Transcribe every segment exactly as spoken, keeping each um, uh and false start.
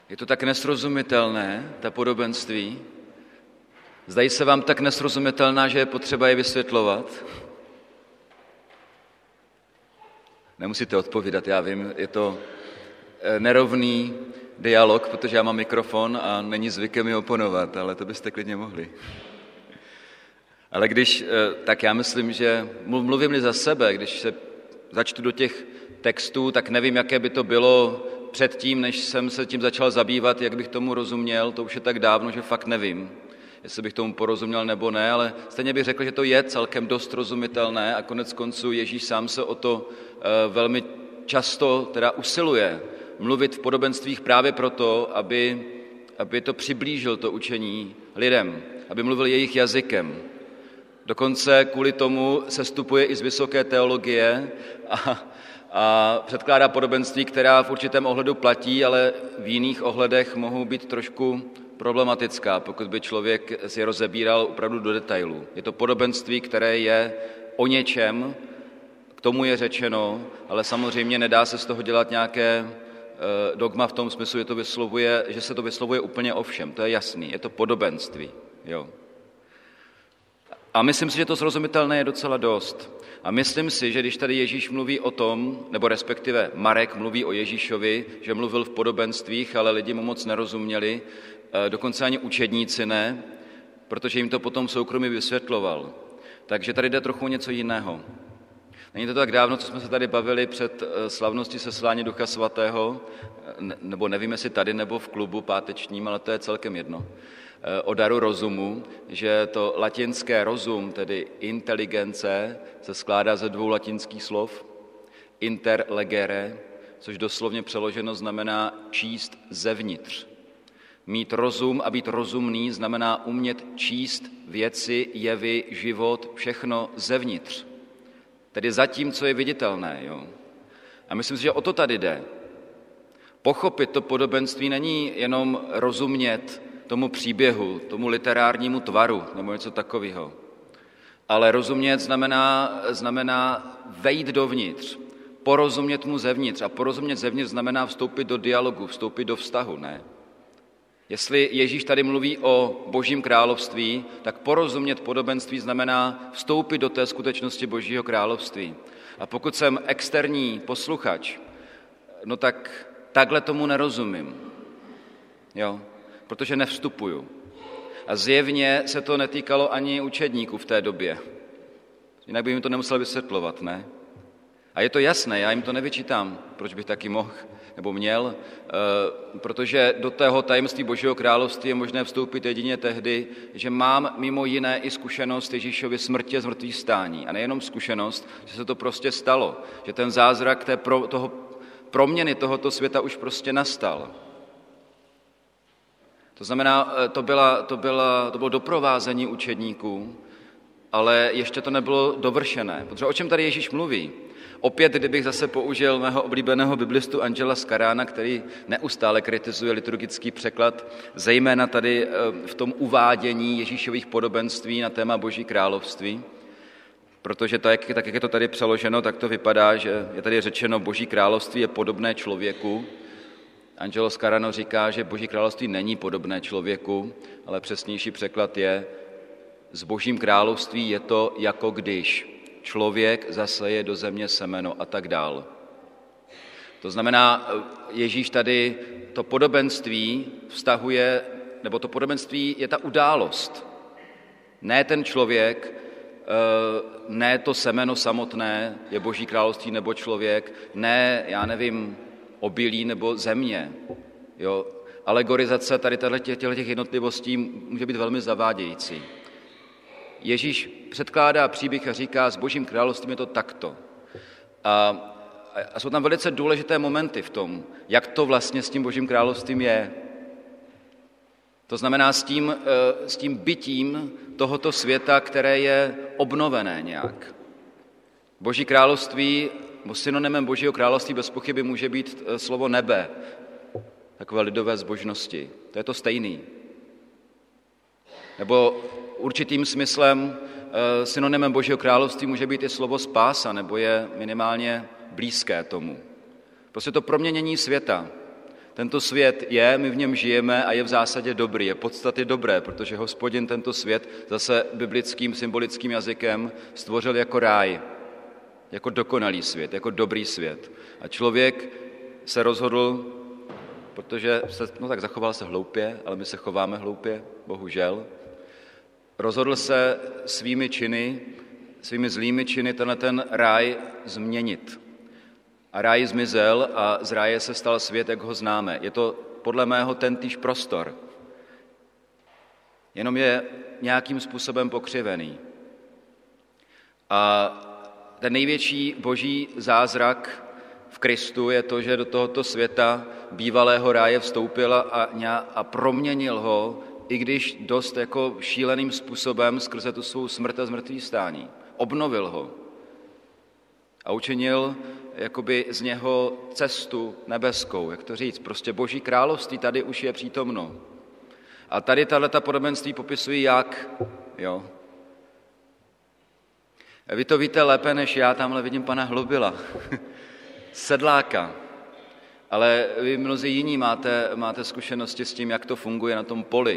Je to tak nesrozumitelné, ta podobenství. Zdají se vám tak nesrozumitelná, že je potřeba je vysvětlovat? Nemusíte odpovídat, já vím, je to nerovný dialog, protože já mám mikrofon a není zvykem mi oponovat, ale to byste klidně mohli. Ale když, tak já myslím, že mluvím-li za sebe, když se začtu do těch textů, tak nevím, jaké by to bylo předtím, než jsem se tím začal zabývat, jak bych tomu rozuměl, to už je tak dávno, že fakt nevím, jestli bych tomu porozuměl nebo ne, ale stejně bych řekl, že to je celkem dost rozumitelné a konec konců Ježíš sám se o to velmi často teda usiluje mluvit v podobenstvích právě proto, aby, aby to přiblížil to učení lidem, aby mluvil jejich jazykem. Dokonce kvůli tomu sestupuje i z vysoké teologie a, a předkládá podobenství, která v určitém ohledu platí, ale v jiných ohledech mohou být trošku problematická, pokud by člověk si rozebíral opravdu do detailů. Je to podobenství, které je o něčem, k tomu je řečeno, ale samozřejmě nedá se z toho dělat nějaké dogma v tom smyslu, že, to vyslovuje, že se to vyslovuje úplně o všem. To je jasný, je to podobenství. Jo. A myslím si, že to srozumitelné je docela dost. A myslím si, že když tady Ježíš mluví o tom, nebo respektive Marek mluví o Ježíšovi, že mluvil v podobenstvích, ale lidi mu moc nerozuměli, dokonce ani učedníci ne, protože jim to potom soukromí vysvětloval. Takže tady jde trochu něco jiného. Není to tak dávno, co jsme se tady bavili před slavností seslání Ducha Svatého, nebo nevím, jestli tady, nebo v klubu pátečním, ale to je celkem jedno, o daru rozumu, že to latinské rozum, tedy inteligence, se skládá ze dvou latinských slov, inter legere, což doslovně přeloženo znamená číst zevnitř. Mít rozum a být rozumný znamená umět číst věci, jevy, život, všechno zevnitř. Tedy za tím, co je viditelné. Jo? A myslím si, že o to tady jde. Pochopit to podobenství není jenom rozumět tomu příběhu, tomu literárnímu tvaru nebo něco takového. Ale rozumět znamená, znamená vejít dovnitř, porozumět mu zevnitř. A porozumět zevnitř znamená vstoupit do dialogu, vstoupit do vztahu, ne? Jestli Ježíš tady mluví o Božím království, tak porozumět podobenství znamená vstoupit do té skutečnosti Božího království. A pokud jsem externí posluchač, no tak takhle tomu nerozumím, jo, protože nevstupuju. A zjevně se to netýkalo ani učedníků v té době. Jinak bych jim to nemusel vysvětlovat, ne? A je to jasné, já jim to nevyčítám, proč bych taky mohl nebo měl, protože do tého tajemství Božího království je možné vstoupit jedině tehdy, že mám mimo jiné i zkušenost Ježíšovy smrti a zmrtvých stání. A nejenom zkušenost, že se to prostě stalo, že ten zázrak té pro, toho, proměny tohoto světa už prostě nastal. To znamená, to, byla, to, byla, to bylo doprovázení učedníků, ale ještě to nebylo dovršené. Protože o čem tady Ježíš mluví? Opět, kdybych zase použil mého oblíbeného biblistu Angela Scarána, který neustále kritizuje liturgický překlad, zejména tady v tom uvádění Ježíšových podobenství na téma Boží království, protože tak, tak, jak je to tady přeloženo, tak to vypadá, že je tady řečeno, Boží království je podobné člověku. Angelo Scarano říká, že Boží království není podobné člověku, ale přesnější překlad je, s Božím království je to jako když člověk zaseje do země semeno a tak dál. To znamená, Ježíš tady to podobenství vztahuje, nebo to podobenství je ta událost. Ne ten člověk, ne to semeno samotné je Boží království nebo člověk, ne, já nevím, obilí nebo země. Jo. Alegorizace tady těchto těch jednotlivostí může být velmi zavádějící. Ježíš předkládá příběh a říká, s Božím královstvím je to takto. A, a jsou tam velice důležité momenty v tom, jak to vlastně s tím Božím královstvím je. To znamená s tím, s tím bytím tohoto světa, které je obnovené nějak. Boží království, nebo synonymem Božího království bez pochyby může být slovo nebe, takové lidové zbožnosti. To je to stejný. Nebo určitým smyslem synonymem Božího království může být i slovo spása, nebo je minimálně blízké tomu. Prostě to proměnění světa, Tento svět je, my v něm žijeme a je v zásadě dobrý, je podstatě dobré, protože Hospodin tento svět zase biblickým symbolickým jazykem stvořil jako ráj, jako dokonalý svět, jako dobrý svět. A člověk se rozhodl, protože se, no tak zachoval se hloupě, ale my se chováme hloupě, bohužel, rozhodl se svými činy, svými zlými činy tenhle ten ráj změnit. A ráj zmizel a z ráje se stal svět, jak ho známe. Je to podle mého tentýž prostor. Jenom je nějakým způsobem pokřivený. A ten největší boží zázrak v Kristu je to, že do tohoto světa bývalého ráje vstoupil a, a proměnil ho, i když dost jako šíleným způsobem skrze tu svou smrt a zmrtvývstání. Obnovil ho a učinil jakoby z něho cestu nebeskou, jak to říct, prostě boží království tady už je přítomno. A tady tato podobenství popisují jak, jo. Vy to víte lépe než já, tamhle vidím pana Hlubila, sedláka, ale vy mnozí jiní máte, máte zkušenosti s tím, jak to funguje na tom poli.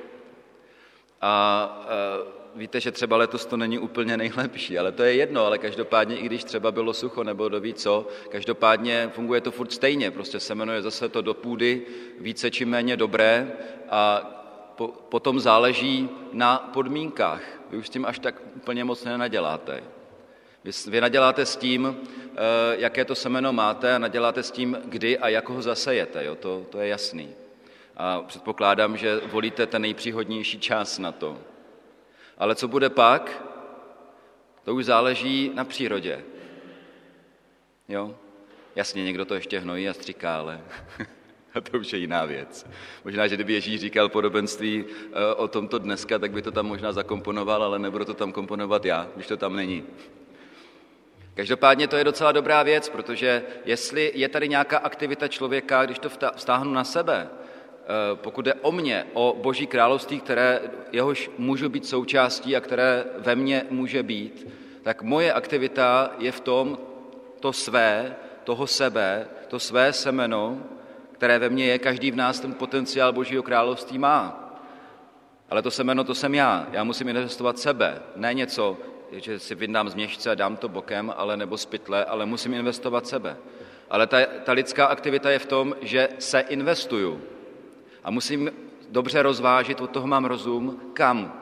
A e, víte, že třeba letos to není úplně nejlepší, ale to je jedno, ale každopádně, i když třeba bylo sucho nebo kdo ví co, každopádně funguje to furt stejně, prostě se jmenuje zase to do půdy, více či méně dobré a po, potom záleží na podmínkách. Vy už s tím až tak úplně moc nenaděláte. Vy, vy naděláte s tím, e, jaké to semeno máte a naděláte s tím, kdy a jak ho zasejete, jo? To, to je jasný. A předpokládám, že volíte ten nejpříhodnější čas na to. Ale co bude pak, to už záleží na přírodě. Jo? Jasně, někdo to ještě hnojí a stříká, ale a to už je jiná věc. Možná, že kdyby Ježíš říkal podobenství o tomto dneska, tak by to tam možná zakomponoval, ale nebudu to tam komponovat já, když to tam není. Každopádně to je docela dobrá věc, protože jestli je tady nějaká aktivita člověka, když to vztáhnu na sebe, pokud jde o mě, o Boží království, které jehož můžu být součástí a které ve mně může být, tak moje aktivita je v tom to své, toho sebe, to své semeno, které ve mně je, každý v nás ten potenciál Božího království má. Ale to semeno, to jsem já. Já musím investovat sebe, ne něco, že si vyndám z měšce a dám to bokem, ale nebo z pytle, ale musím investovat sebe. Ale ta, ta lidská aktivita je v tom, že se investuju. A musím dobře rozvážit, od toho mám rozum, kam.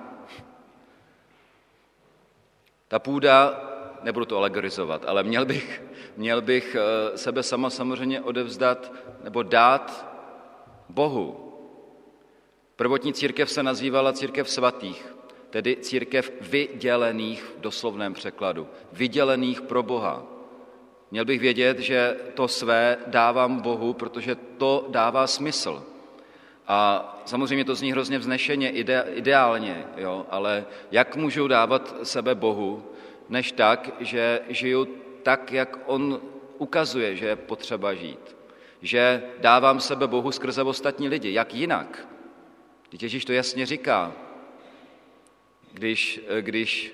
Ta půda, nebudu to alegorizovat, ale měl bych, měl bych sebe sama samozřejmě odevzdat nebo dát Bohu. Prvotní církev se nazývala církev svatých, tedy církev vydělených v doslovném překladu, vydělených pro Boha. Měl bych vědět, že to své dávám Bohu, protože to dává smysl. A samozřejmě to zní hrozně vznešeně, ide, ideálně, jo, ale jak můžu dávat sebe Bohu, než tak, že žiju tak, jak on ukazuje, že je potřeba žít. Že dávám sebe Bohu skrze ostatní lidi, jak jinak. Ježíš to jasně říká, když, když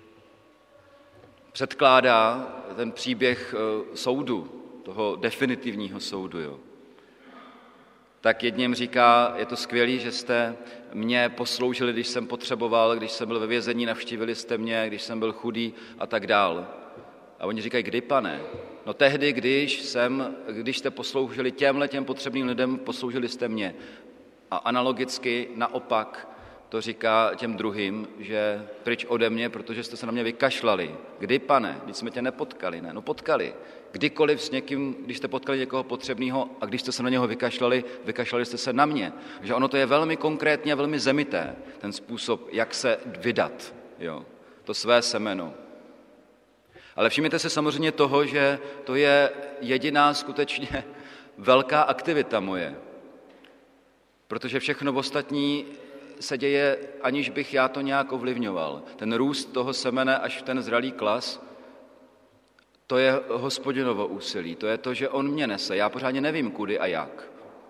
předkládá ten příběh soudu, toho definitivního soudu, jo. Tak jedním říká, je to skvělý, že jste mě posloužili, když jsem potřeboval, když jsem byl ve vězení, navštívili jste mě, když jsem byl chudý a tak dál. A oni říkají, kdy, pane? No tehdy, když, jsem, když jste posloužili těmhle těm potřebným lidem, posloužili jste mě. A analogicky naopak to říká těm druhým, že pryč ode mě, protože jste se na mě vykašlali. Kdy, pane? Když jsme tě nepotkali, ne? No potkali. Kdykoliv s někým, když jste potkali někoho potřebného a když jste se na něho vykašlali, vykašlali jste se na mě. Že ono to je velmi konkrétně a velmi zemité, ten způsob, jak se vydat, jo, to své semeno. Ale všimněte se samozřejmě toho, že to je jediná skutečně velká aktivita moje. Protože všechno ostatní se děje, aniž bych já to nějak ovlivňoval. Ten růst toho semene až v ten zralý klas, to je Hospodinovo úsilí, to je to, že on mě nese. Já pořádně nevím, kudy a jak.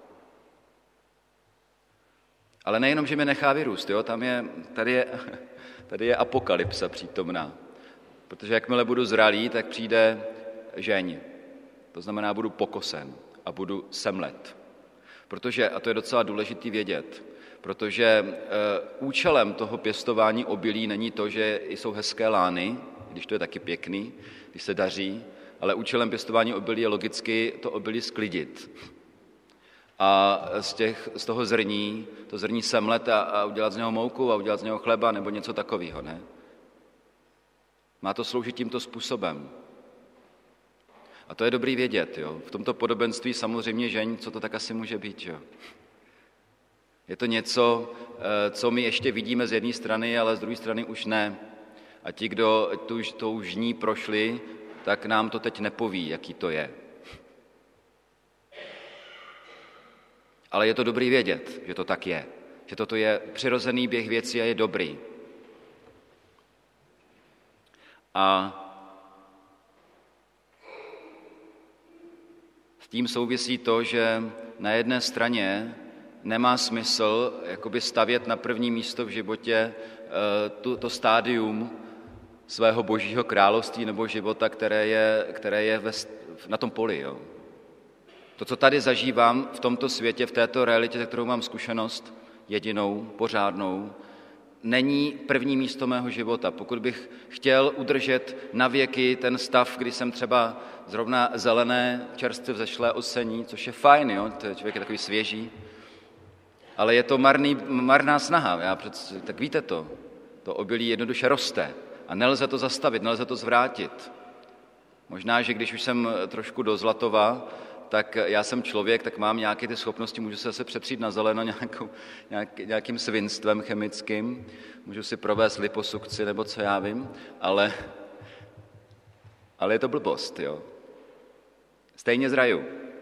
Ale nejenom, že mě nechá vyrůst, jo? Tam je, tady, je, tady je apokalypsa přítomná. Protože jakmile budu zralý, tak přijde žeň. To znamená, budu pokosen a budu semlet. Protože, a to je docela důležitý vědět, protože e, účelem toho pěstování obilí není to, že jsou hezké lány, když to je taky pěkný, když se daří, ale účelem pěstování obilí je logicky to obilí sklidit. A z, těch, z toho zrní, to zrní semlet a, a udělat z něho mouku a udělat z něho chleba nebo něco takového, ne? Má to sloužit tímto způsobem. A to je dobrý vědět, jo. V tomto podobenství samozřejmě žeň, co to tak asi může být, jo. Je to něco, co my ještě vidíme z jedné strany, ale z druhé strany už ne. A ti, kdo tu, tou žní prošli, tak nám to teď nepoví, jaký to je. Ale je to dobrý vědět, že to tak je. Že toto je přirozený běh věcí a je dobrý. A s tím souvisí to, že na jedné straně nemá smysl jakoby stavět na první místo v životě to, to stádium svého božího království nebo života, které je, které je ve, na tom poli. Jo. To, co tady zažívám v tomto světě, v této realitě, se kterou mám zkušenost jedinou, pořádnou, není první místo mého života. Pokud bych chtěl udržet na věky ten stav, kdy jsem třeba zrovna zelené, čerstvě vzešlé osení, což je fajn, jo? To je člověk je takový svěží, ale je to marný, marná snaha. Já před, tak víte to, to obilí jednoduše roste a nelze to zastavit, nelze to zvrátit. Možná, že když už jsem trošku do zlatova, tak já jsem člověk, tak mám nějaké ty schopnosti, můžu se zase přetřít na zeleno nějakou, nějak, nějakým svinstvem chemickým, můžu si provést liposukci nebo co já vím, ale, ale je to blbost, jo. Stejně zraju.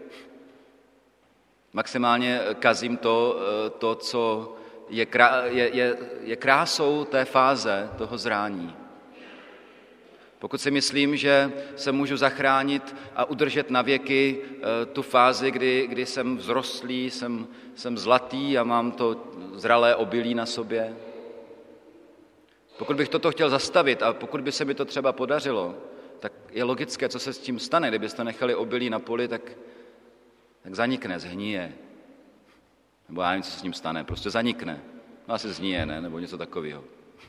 Maximálně kazím to, to co je, krá, je, je, je krásou té fáze toho zrání. Pokud si myslím, že se můžu zachránit a udržet na věky tu fázi, kdy, kdy jsem vzrostlý, jsem, jsem zlatý a mám to zralé obilí na sobě. Pokud bych toto chtěl zastavit a pokud by se mi to třeba podařilo, tak je logické, co se s tím stane. Kdybyste nechali obilí na poli, tak, tak zanikne, zhnije. Nebo já nevím, co se s ním stane, prostě zanikne. No asi zhnije, ne? Nebo něco takového.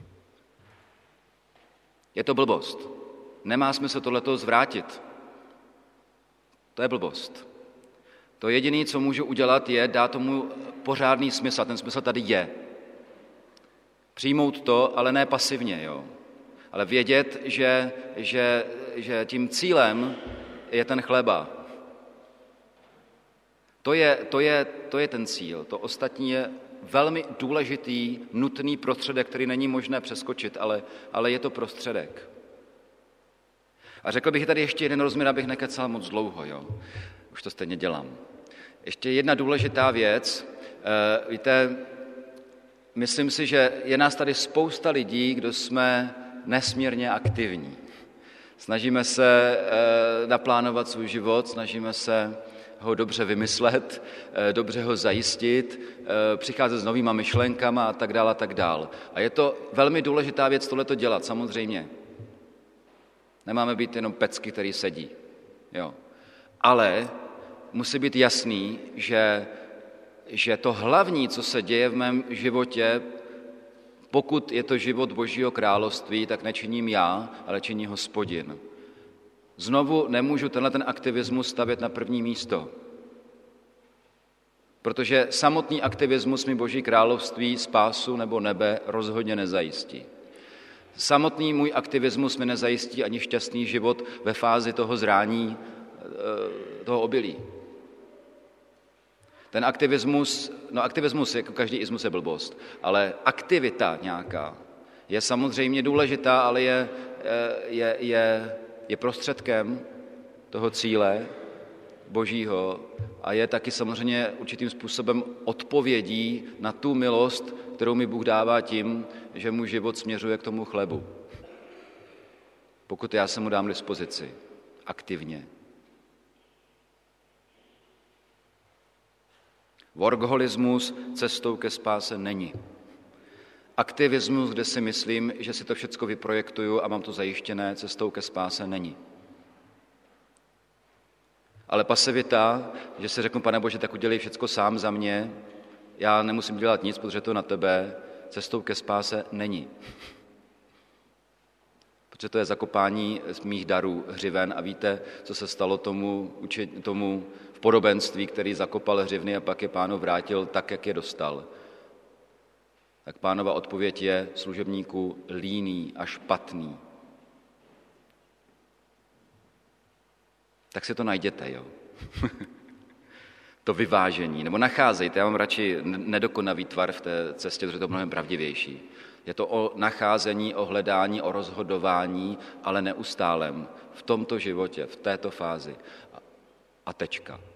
Je to blbost. Nemá smysl tohleto zvrátit. To je blbost. To jediné, co můžu udělat, je dát tomu pořádný smysl. A ten smysl tady je. Přijmout to, ale ne pasivně, jo. Ale vědět, že, že, že tím cílem je ten chleba. To je, to, je, to je ten cíl. To ostatní je velmi důležitý, nutný prostředek, který není možné přeskočit, ale, ale je to prostředek. A řekl bych tady ještě jeden rozměr, abych nekecal moc dlouho, jo. Už to stejně dělám. Ještě jedna důležitá věc. E, víte, myslím si, že je nás tady spousta lidí, kdo jsme nesmírně aktivní. Snažíme se e, naplánovat svůj život, snažíme se ho dobře vymyslet, e, dobře ho zajistit, e, přicházet s novýma myšlenkama a tak dále a tak dál. A je to velmi důležitá věc tohleto dělat, samozřejmě. Nemáme být jenom pecky, který sedí. Jo. Ale musí být jasný, že, že to hlavní, co se děje v mém životě, pokud je to život Božího království, tak nečiním já, ale činí Hospodin. Znovu nemůžu tenhle ten aktivismus stavět na první místo. Protože samotný aktivismus mi Boží království, spásu nebo nebe rozhodně nezajistí. Samotný můj aktivismus mi nezajistí ani šťastný život ve fázi toho zrání, toho obilí. Ten aktivismus, no aktivismus, jako každý ismus je blbost, ale aktivita nějaká je samozřejmě důležitá, ale je, je, je, je prostředkem toho cíle Božího a je taky samozřejmě určitým způsobem odpovědí na tu milost, kterou mi Bůh dává tím, že můj život směřuje k tomu chlebu. Pokud já se mu dám dispozici aktivně. Workoholismus cestou ke spáse není. Aktivismus, kde si myslím, že si to všecko vyprojektuju a mám to zajištěné, cestou ke spáse není. Ale pasivita, že si řeknu, Pane Bože, tak udělej všecko sám za mě, já nemusím dělat nic, protože to na tebe, cestou ke spáse není. Protože to je zakopání z mých darů hřiven a víte, co se stalo tomu, tomu v podobenství, který zakopal hřivny a pak je Pánov vrátil tak, jak je dostal. Tak Pánova odpověď je služebníku líný a špatný. Tak si to najděte, jo. To vyvážení, nebo nacházejte, já mám radši nedokonavý tvar v té cestě, protože to je mnohem pravdivější. Je to o nacházení, o hledání, o rozhodování, ale neustálem v tomto životě, v této fázi. A tečka.